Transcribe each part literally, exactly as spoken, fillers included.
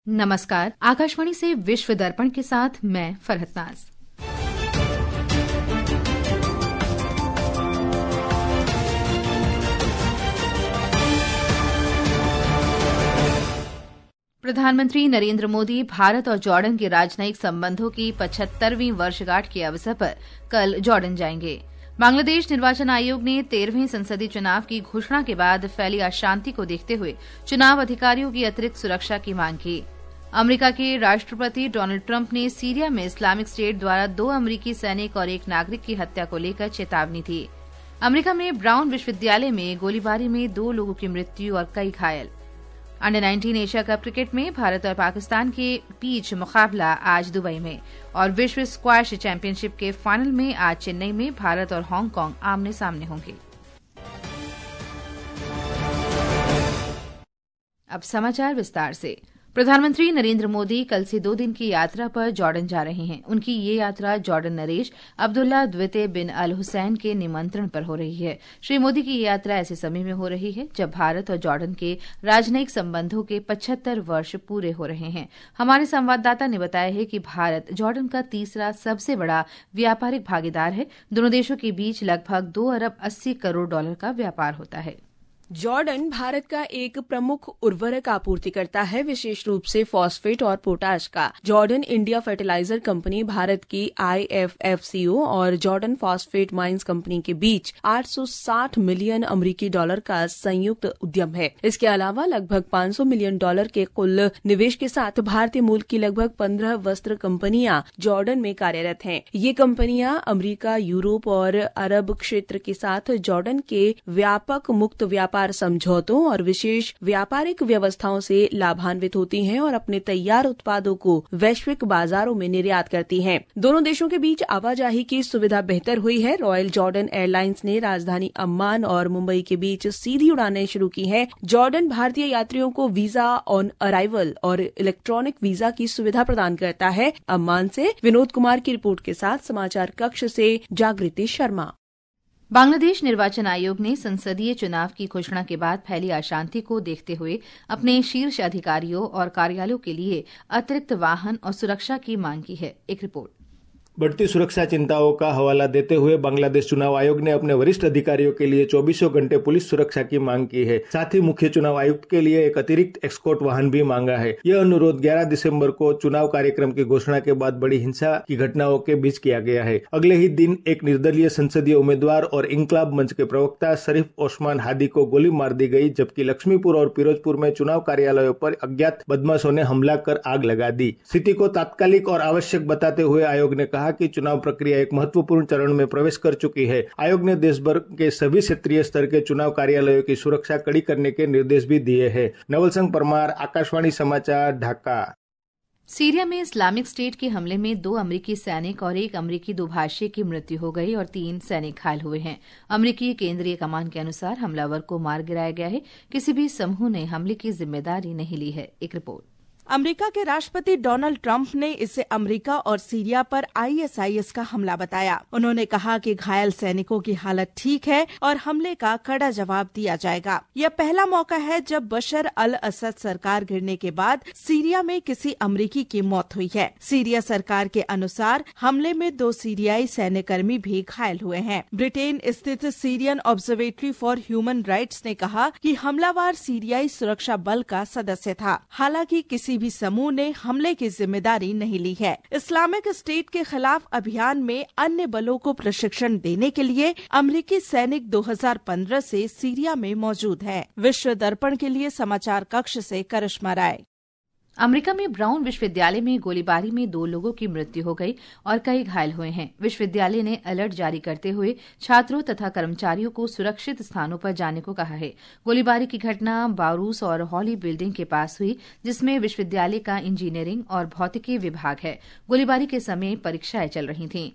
नमस्कार, आकाशवाणी से विश्व दर्पण के साथ मैं फरहत नाज। प्रधानमंत्री नरेंद्र मोदी भारत और जॉर्डन के राजनयिक संबंधों की पचहत्तरवीं वर्षगांठ के अवसर पर कल जॉर्डन जाएंगे। बांग्लादेश निर्वाचन आयोग ने तेरहवें संसदीय चुनाव की घोषणा के बाद फैली अशांति को देखते हुए चुनाव अधिकारियों की अतिरिक्त सुरक्षा की मांग की। अमेरिका के राष्ट्रपति डोनाल्ड ट्रंप ने सीरिया में इस्लामिक स्टेट द्वारा दो अमेरिकी सैनिक और एक नागरिक की हत्या को लेकर चेतावनी दी। अमेरिका में ब्राउन विश्वविद्यालय में गोलीबारी में दो लोगों की मृत्यु और कई घायल। Under nineteen Asia cup cricket में भारत और पाकिस्तान के बीच मुकाबला आज दुबई में, और विश्व स्क्वैश चैंपियनशिप के फाइनल में आज चेन्नई में भारत और हांगकांग आमने सामने होंगे। अब समाचार विस्तार से। प्रधानमंत्री नरेंद्र मोदी कल से दो दिन की यात्रा पर जॉर्डन जा रहे हैं। उनकी ये यात्रा जॉर्डन नरेश अब्दुल्ला द्वितीय बिन अल हुसैन के निमंत्रण पर हो रही है। श्री मोदी की ये यात्रा ऐसे समय में हो रही है जब भारत और जॉर्डन के राजनयिक संबंधों के पचहत्तर वर्ष पूरे हो रहे हैं। हमारे संवाददाता ने बताया है कि भारत जॉर्डन का तीसरा सबसे बड़ा व्यापारिक भागीदार है। दोनों देशों के बीच लगभग दो अरब अस्सी करोड़ डॉलर का व्यापार होता है। जॉर्डन भारत का एक प्रमुख उर्वरक आपूर्तिकर्ता है, विशेष रूप से फॉस्फेट और पोटाश का। Jordan India fertilizer company Bharat की आई एफ एफ सी ओ और जॉर्डन फॉस्फेट माइंस कंपनी के बीच आठ सौ साठ मिलियन अमेरिकी डॉलर का संयुक्त उद्यम है। इसके अलावा लगभग पाँच सौ मिलियन डॉलर के कुल निवेश के साथ भारतीय मूल की लगभग पंद्रह वस्त्र कंपनियां जॉर्डन में कार्यरत हैं। ये कंपनियां अमेरिका, यूरोप और अरब क्षेत्र के साथ जॉर्डन के व्यापक मुक्त व्यापार समझौतों और विशेष व्यापारिक व्यवस्थाओं से लाभान्वित होती हैं और अपने तैयार उत्पादों को वैश्विक बाजारों में निर्यात करती हैं। दोनों देशों के बीच आवाजाही की सुविधा बेहतर हुई है। रॉयल जॉर्डन एयरलाइंस ने राजधानी अम्मान और मुंबई के बीच सीधी उड़ानें शुरू की हैं। जॉर्डन भारतीय यात्रियों को वीजा ऑन अराइवल और इलेक्ट्रॉनिक वीजा की सुविधा प्रदान करता है। अम्मान से विनोद कुमार की रिपोर्ट के साथ समाचार कक्ष से जागृति शर्मा। बांग्लादेश निर्वाचन आयोग ने संसदीय चुनाव की घोषणा के बाद फैली अशांति को देखते हुए अपने शीर्ष अधिकारियों और कार्यालयों के लिए अतिरिक्त वाहन और सुरक्षा की मांग की है। एक रिपोर्ट। बढ़ती सुरक्षा चिंताओं का हवाला देते हुए बांग्लादेश चुनाव आयोग ने अपने वरिष्ठ अधिकारियों के लिए चौबीसों घंटे पुलिस सुरक्षा की मांग की है। साथ ही मुख्य चुनाव आयुक्त के लिए एक अतिरिक्त एस्कॉर्ट वाहन भी मांगा है। यह अनुरोध ग्यारह दिसंबर को चुनाव कार्यक्रम की घोषणा के बाद बड़ी हिंसा की घटनाओं के बीच किया गया है। अगले ही दिन एक निर्दलीय संसदीय उम्मीदवार और इंकलाब मंच के प्रवक्ता शरीफ ओस्मान हादी को गोली मार दी गई, जबकि लक्ष्मीपुर और फिरोजपुर में चुनाव कार्यालयों पर अज्ञात बदमाशों ने हमला कर आग लगा दी। स्थिति को तात्कालिक और आवश्यक बताते हुए आयोग ने कहा कि चुनाव प्रक्रिया एक महत्वपूर्ण चरण में प्रवेश कर चुकी है। आयोग ने देश भर के सभी क्षेत्रीय स्तर के चुनाव कार्यालयों की सुरक्षा कड़ी करने के निर्देश भी दिए हैं। नवल सिंह परमार, आकाशवाणी समाचार, ढाका। सीरिया में इस्लामिक स्टेट के हमले में दो अमेरिकी सैनिक और एक अमेरिकी दुभाषी की मृत्यु हो गई और तीन सैनिक घायल हुए हैं। अमेरिकी केंद्रीय कमान के अनुसार हमलावर को मार गिराया गया है। किसी भी समूह ने हमले की जिम्मेदारी नहीं ली है। एक रिपोर्ट। अमेरिका के राष्ट्रपति डोनाल्ड ट्रंप ने इसे अमेरिका और सीरिया पर आई एस आई एस का हमला बताया। उन्होंने कहा कि घायल सैनिकों की हालत ठीक है और हमले का कड़ा जवाब दिया जाएगा। यह पहला मौका है जब बशर अल असद सरकार गिरने के बाद सीरिया में किसी अमेरिकी की मौत हुई है। सीरिया सरकार के अनुसार हमले में दो सीरियाई सैन्यकर्मी भी घायल हुए हैं। ब्रिटेन स्थित Syrian Observatory for Human Rights ने कहा कि हमलावर सीरियाई सुरक्षा बल का सदस्य था। हालांकि किसी भी समूह ने हमले की जिम्मेदारी नहीं ली है। इस्लामिक स्टेट के खिलाफ अभियान में अन्य बलों को प्रशिक्षण देने के लिए अमेरिकी सैनिक दो हज़ार पंद्रह से सीरिया में मौजूद हैं। विश्व दर्पण के लिए समाचार कक्ष से करिश्मा राय। अमेरिका में ब्राउन विश्वविद्यालय में गोलीबारी में दो लोगों की मृत्यु हो गई और कई घायल हुए हैं। विश्वविद्यालय ने अलर्ट जारी करते हुए छात्रों तथा कर्मचारियों को सुरक्षित स्थानों पर जाने को कहा है। गोलीबारी की घटना बारूस और हॉली बिल्डिंग के पास हुई, जिसमें विश्वविद्यालय का इंजीनियरिंग और भौतिकी विभाग है। गोलीबारी के समय परीक्षाएं चल रही थीं।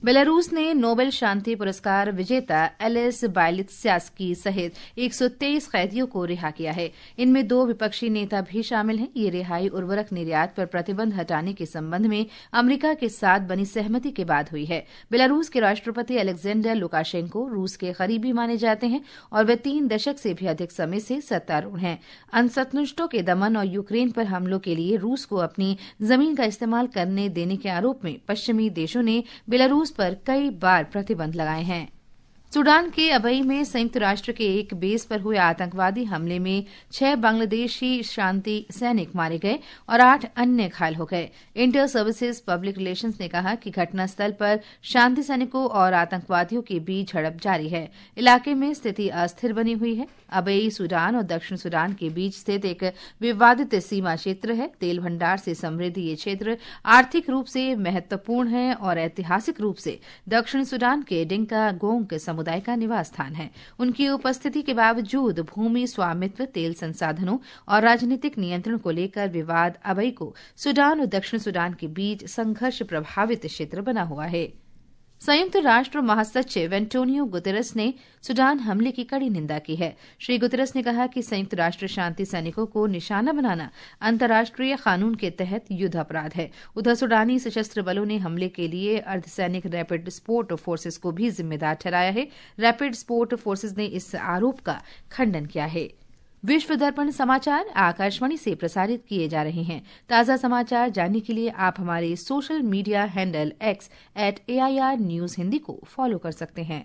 बेलारूस ने नोबेल शांति पुरस्कार विजेता एलिस बाइलित्स्यास्की सहित एक सौ तेईस कैदियों को रिहा किया है। इनमें दो विपक्षी नेता भी शामिल हैं। ये रिहाई उर्वरक निर्यात पर प्रतिबंध हटाने के संबंध में अमेरिका के साथ बनी सहमति के बाद हुई है। बेलारूस के राष्ट्रपति अलेक्जेंडर लुकाशेंको रूस के करीबी माने जाते हैं और वे तीन दशक से भी अधिक समय से सत्तारूढ़ हैं। असंतुष्टों के दमन और यूक्रेन पर हमलों के लिए रूस को अपनी जमीन का इस्तेमाल करने देने के आरोप में पश्चिमी देशों ने बेलारूस पर कई बार प्रतिबंध लगाए हैं। सूडान के अबई में संयुक्त राष्ट्र के एक बेस पर हुए आतंकवादी हमले में छह बांग्लादेशी शांति सैनिक मारे गए और आठ अन्य घायल हो गए। इंटर सर्विसेज पब्लिक रिलेशंस ने कहा कि घटनास्थल पर शांति सैनिकों और आतंकवादियों के बीच झड़प जारी है। इलाके में स्थिति अस्थिर बनी हुई है। अबई सूडान और दक्षिण सूडान के बीच स्थित एक विवादित सीमा क्षेत्र है। तेल भंडार से समृद्ध ये क्षेत्र आर्थिक रूप से महत्वपूर्ण है और ऐतिहासिक रूप से दक्षिण सूडान के डिंका गोंग समुदाय का निवास स्थान है। उनकी उपस्थिति के बावजूद भूमि स्वामित्व, तेल संसाधनों और राजनीतिक नियंत्रण को लेकर विवाद अबई को सूडान और दक्षिण सूडान के बीच संघर्ष प्रभावित क्षेत्र बना हुआ है। संयुक्त राष्ट्र महासचिव एंटोनियो गुतेरस ने सूडान हमले की कड़ी निंदा की है। श्री गुतेरस ने कहा कि संयुक्त राष्ट्र शांति सैनिकों को निशाना बनाना अंतर्राष्ट्रीय कानून के तहत युद्ध अपराध है। उधर सूडानी सशस्त्र बलों ने हमले के लिए अर्धसैनिक रैपिड सपोर्ट फोर्सेस को भी जिम्मेदार ठहराया है। रैपिड सपोर्ट फोर्सेस ने इस आरोप का खंडन किया है। विश्व दर्पण समाचार आकाशवाणी से प्रसारित किए जा रहे हैं। ताज़ा समाचार जानने के लिए आप हमारे social media handle X at A I R news Hindi को फॉलो कर सकते हैं।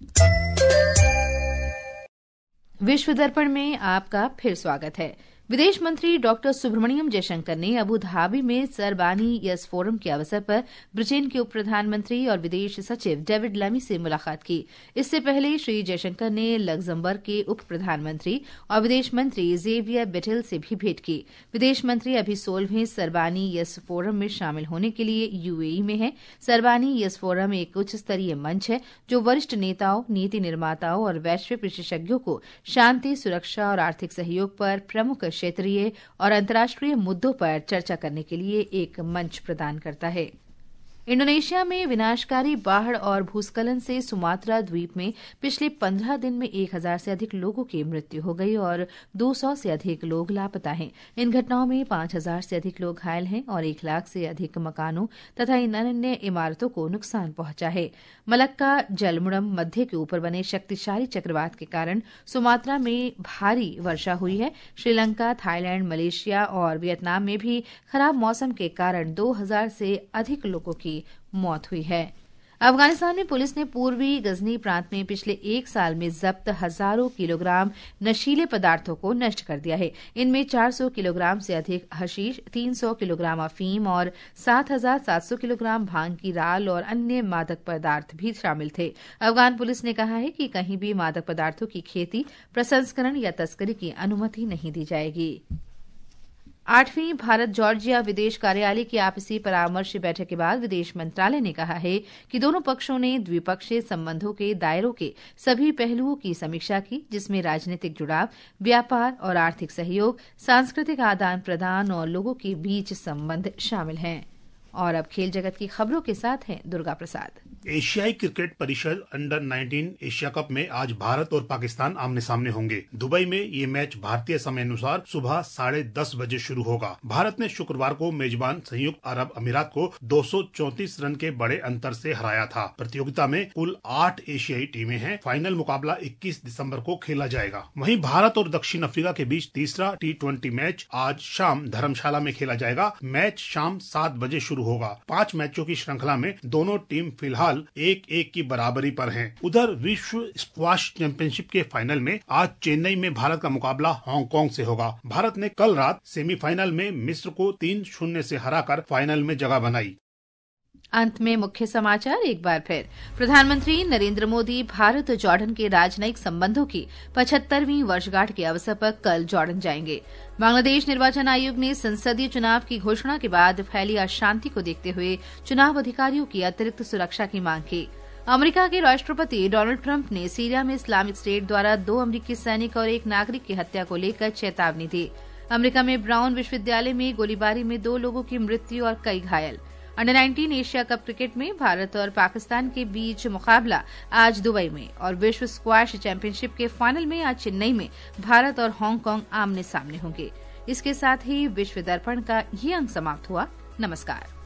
विश्व दर्पण में आपका फिर स्वागत है। विदेश मंत्री डॉक्टर सुब्रमण्यम जयशंकर ने अबू धाबी में सरबानी यस फोरम के अवसर पर ब्रिटेन के उप प्रधानमंत्री और विदेश सचिव डेविड लैमी से मुलाकात की। इससे पहले श्री जयशंकर ने लग्जमबर्ग के उप प्रधानमंत्री और विदेश मंत्री जेवियर बेटेल से भी भेंट की। विदेश मंत्री अभी सोलहवें सरबानी यस फोरम में शामिल होने के लिए यूएई में है। सरबानी यस फोरम एक उच्च स्तरीय मंच है जो वरिष्ठ नेताओं, नीति निर्माताओं और वैश्विक विशेषज्ञों को शांति, सुरक्षा और आर्थिक सहयोग पर प्रमुख क्षेत्रीय और अंतर्राष्ट्रीय मुद्दों पर चर्चा करने के लिए एक मंच प्रदान करता है। इंडोनेशिया में विनाशकारी बाढ़ और भूस्खलन से सुमात्रा द्वीप में पिछले पंद्रह दिन में एक हजार से अधिक लोगों की मृत्यु हो गई और दो सौ से अधिक लोग लापता हैं। इन घटनाओं में पांच हजार से अधिक लोग घायल हैं और एक लाख से अधिक मकानों तथा इन अन्य इमारतों को नुकसान पहुंचा है। मलक्का जलमुड़म मध्य के ऊपर बने शक्तिशाली चक्रवात के कारण सुमात्रा में भारी वर्षा हुई है। श्रीलंका, थाईलैंड, मलेशिया और वियतनाम में भी खराब मौसम के कारण दो हजार से अधिक लोगों की मौत हुई है। अफगानिस्तान में पुलिस ने पूर्वी गजनी प्रांत में पिछले एक साल में जब्त हजारों किलोग्राम नशीले पदार्थों को नष्ट कर दिया है। इनमें चार सौ किलोग्राम से अधिक हशीश, तीन सौ किलोग्राम अफीम और सात हजार सात सौ किलोग्राम भांग की राल और अन्य मादक पदार्थ भी शामिल थे। अफगान पुलिस ने कहा है कि कहीं भी मादक पदार्थों की खेती, प्रसंस्करण या तस्करी की अनुमति नहीं दी जाएगी। आठवीं भारत जॉर्जिया विदेश कार्यालय की आपसी परामर्श बैठक के बाद विदेश मंत्रालय ने कहा है कि दोनों पक्षों ने द्विपक्षीय संबंधों के दायरों के सभी पहलुओं की समीक्षा की, जिसमें राजनीतिक जुड़ाव, व्यापार और आर्थिक सहयोग, सांस्कृतिक आदान प्रदान और लोगों के बीच संबंध शामिल हैं। और अब खेल जगत की खबरों के साथ हैं दुर्गा प्रसाद। एशियाई क्रिकेट परिषद अंडर नाइनटीन एशिया कप में आज भारत और पाकिस्तान आमने सामने होंगे। दुबई में ये मैच भारतीय समय अनुसार सुबह साढ़े दस बजे शुरू होगा। भारत ने शुक्रवार को मेजबान संयुक्त अरब अमीरात को दो सौ चौंतीस रन के बड़े अंतर से हराया था। प्रतियोगिता में कुल आठ एशियाई टीमें हैं। फाइनल मुकाबला इक्कीस दिसंबर को खेला जाएगा। वहीं भारत और दक्षिण अफ्रीका के बीच तीसरा टी ट्वेंटी मैच आज शाम धर्मशाला में खेला जाएगा। मैच शाम सात बजे शुरू होगा। पांच मैचों की श्रृंखला में दोनों टीम फिलहाल एक एक की बराबरी पर हैं। उधर विश्व स्क्वाश चैंपियनशिप के फाइनल में आज चेन्नई में भारत का मुकाबला हांगकांग से होगा। भारत ने कल रात सेमीफाइनल में मिस्र को तीन शून्य से हराकर फाइनल में जगह बनाई। अंत में मुख्य समाचार एक बार फिर। प्रधानमंत्री नरेंद्र मोदी भारत और जॉर्डन के राजनयिक संबंधों की पचहत्तरवीं वर्षगांठ के अवसर पर कल जॉर्डन जाएंगे। बांग्लादेश निर्वाचन आयोग ने संसदीय चुनाव की घोषणा के बाद फैली अशांति को देखते हुए चुनाव अधिकारियों की अतिरिक्त सुरक्षा की मांग की। अमेरिका के राष्ट्रपति डोनाल्ड ट्रंप ने सीरिया में इस्लामिक स्टेट द्वारा दो अमेरिकी सैनिक और एक नागरिक की हत्या को लेकर चेतावनी दी। अमेरिका में ब्राउन विश्वविद्यालय में गोलीबारी में दो लोगों की मृत्यु और कई घायल। Under nineteen Asia cup cricket में भारत और पाकिस्तान के बीच मुकाबला आज दुबई में और विश्व स्क्वैश चैंपियनशिप के फाइनल में आज चेन्नई में भारत और हांगकांग आमने सामने होंगे। इसके साथ ही विश्व दर्पण का ये अंक समाप्त हुआ। नमस्कार।